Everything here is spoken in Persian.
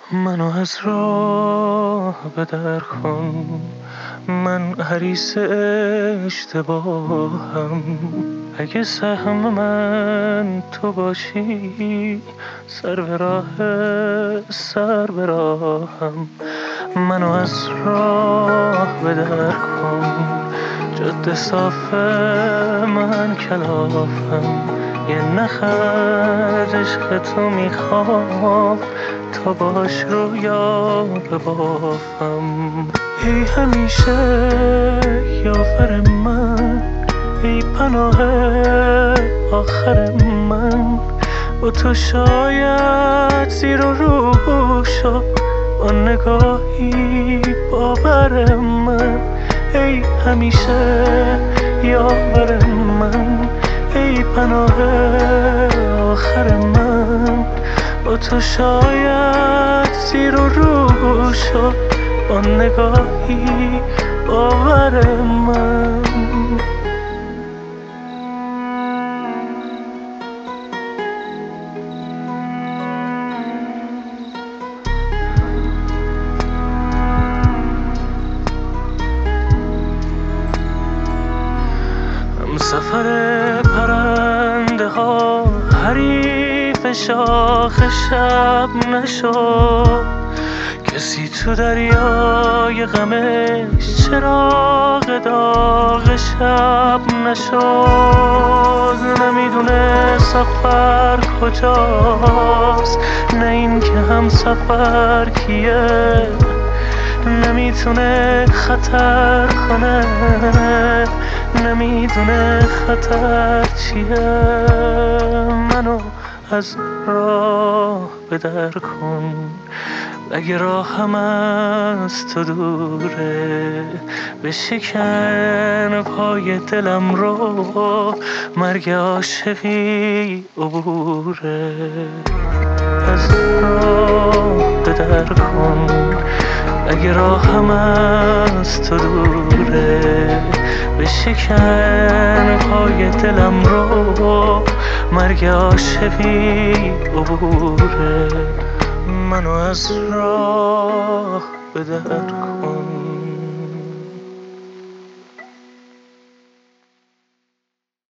منو از راه به در کن، من حریص اشتباهم. اگه سهم من تو باشی، سر به راهم. منو از راه به در کن، جاده صاف من کلافم. یه نخ از عشق تو میخوام، تا باش رویا ببافم. ای همیشه یاور من، ای پناه آخر من. با تو شاید زیر و رو شد، با نگاهی باور من. ای همیشه یاور من، ای پناه آخر من. با تو شاید زیر و رو شد، با نگاهی باور من. سفر پرنده ها حریف شاخ شب نشد. کسی تو دریای غمش چراغ داغ شب نشد. نمیدونه سفر کجاست، نه این که هم سفر کیه. نمیتونه خطر کنه، نمیدونه خطر چیه. منو از راه به در کن، اگه راهم از تو دوره. بشکن پای دلم رو، مرگ عاشقی عبوره. از راه به در کن، اگه راهم از تو دوره. بشکن پای دلم رو، مرگ عاشقی عبوره. منو از راه به در کن.